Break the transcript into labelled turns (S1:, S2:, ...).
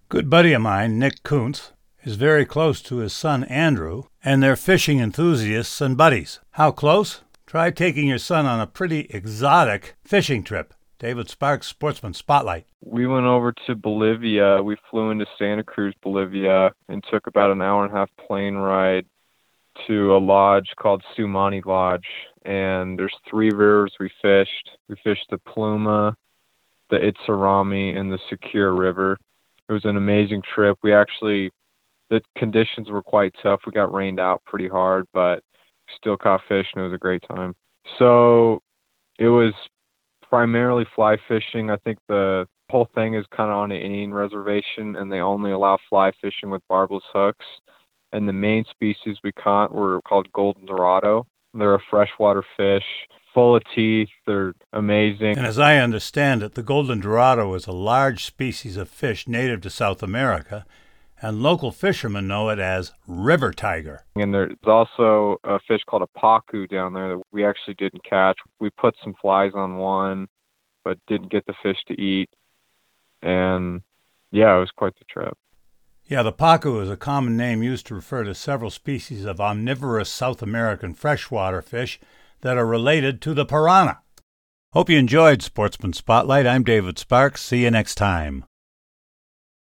S1: Good buddy of mine, Nick Kuntz, is very close to his son Andrew, and they're fishing enthusiasts and buddies. How close? Try taking your son on a pretty exotic fishing trip. David Sparks, Sportsman Spotlight.
S2: We went over to Bolivia. We flew into Santa Cruz, Bolivia, and took about an hour and a half plane ride to a lodge called Sumani Lodge. And there's 3 rivers we fished. We fished the Pluma, the Itzarami, and the Secure River. It was an amazing trip. The conditions were quite tough. We got rained out pretty hard, but still caught fish, and it was a great time. So it was primarily fly fishing. I think the whole thing is kind of on an Indian reservation, and they only allow fly fishing with barbless hooks. And the main species we caught were called golden dorado. They're a freshwater fish, full of teeth. They're amazing.
S1: And as I understand it, the golden dorado is a large species of fish native to South America, and local fishermen know it as river tiger.
S2: And there's also a fish called a pacu down there that we actually didn't catch. We put some flies on one, but didn't get the fish to eat. And yeah, it was quite the trip.
S1: Yeah, the pacu is a common name used to refer to several species of omnivorous South American freshwater fish that are related to the piranha. Hope you enjoyed Sportsman Spotlight. I'm David Sparks. See you next time.